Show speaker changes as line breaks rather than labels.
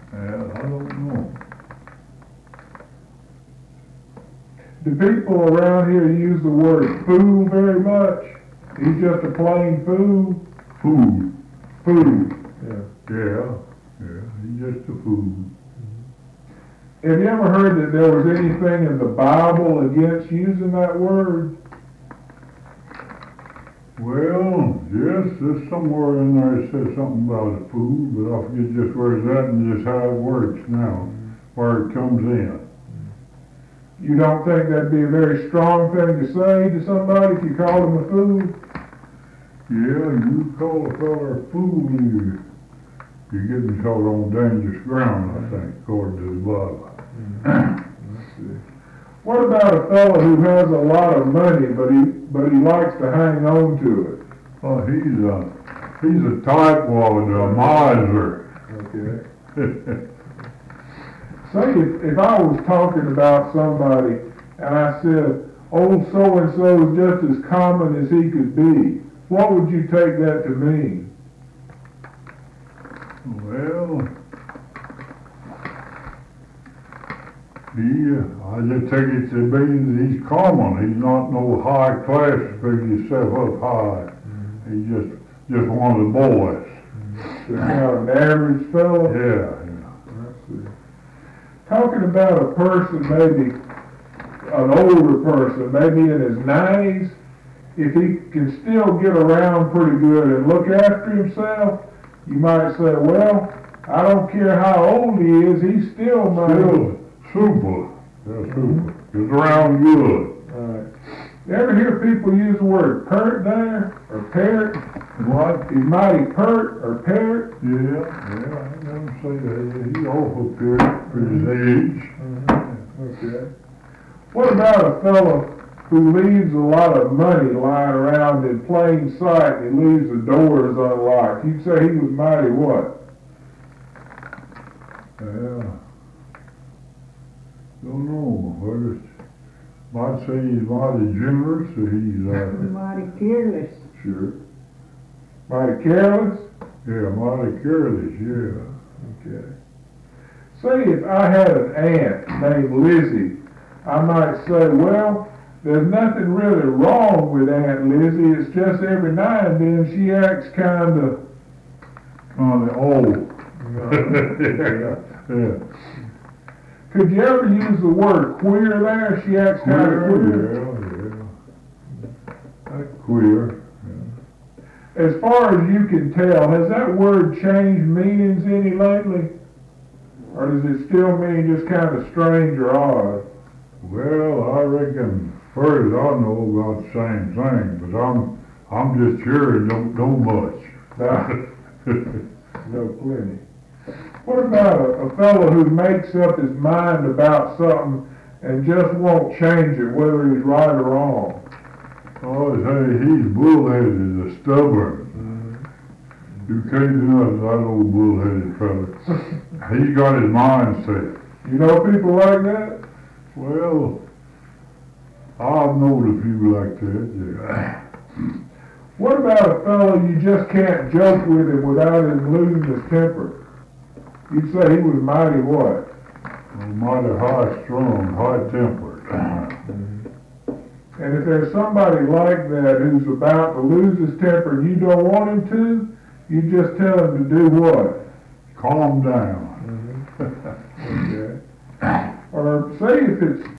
Well, I don't know.
Do people around here use the word fool very much? He's just a plain fool?
Food.
Fool.
Yeah, he's just a food.
Have you ever heard that there was anything in the Bible against using that word?
Well, yes, there's somewhere in there it says something about a food, but I forget just where it's at and just how it works now, where it comes in.
You don't think that'd be a very strong thing to say to somebody if you called them a fool?
Yeah, you call a fella a fool, you're getting caught on dangerous ground, I think, according to the Bible.
What about a fellow who has a lot of money, but he likes to hang on to it?
Oh, he's a tightwad, a miser.
Okay. Say if I was talking about somebody and I said, old so-and-so is just as common as he could be, what would you take that to mean?
Well, I just take it to mean he's common. He's not no high class to figure himself up high. He's just one of the boys.
Just not an average fellow?
Yeah.
I see. Talking about a person, maybe an older person, maybe in his 90s, if he can still get around pretty good and look after himself, you might say, well, I don't care how old he is, he's still
super. Yeah, super. Gets around good.
Right. You ever hear people use the word pert there, or parrot?
What?
He's mighty pert or parrot?
Yeah, I never say that. He's awful period for his age.
Okay. What about a fellow who leaves a lot of money lying around in plain sight and he leaves the doors unlocked? You'd say he was mighty what?
Yeah. Don't know. Might say he's mighty generous or he's
mighty careless.
Sure. Mighty careless?
Yeah, mighty careless, yeah.
Okay. Say if I had an aunt named Lizzie, I might say, well, there's nothing really wrong with Aunt Lizzie. It's just every now and then she acts kind of
old. Yeah.
Could you ever use the word queer there? She acts kind of queer.
Yeah. Queer.
As far as you can tell, has that word changed meanings any lately? Or does it still mean just kind of strange or odd?
Well, I reckon, far as I know, about the same thing, but I'm just sure it don't know much.
No, plenty. What about a fellow who makes up his mind about something and just won't change it, whether he's right or wrong?
Oh, say, he's bullheaded and stubborn. You can't do nothing to that old bullheaded fella. He's got his mind set.
You know people like that?
Well, I've known a few like that, yeah.
What about a fellow you just can't joke with him without him losing his temper? You'd say he was mighty what?
Mighty high-strung, high-tempered.
And if there's somebody like that who's about to lose his temper and you don't want him to, you just tell him to do what?
Calm down.
Okay. Or say if it's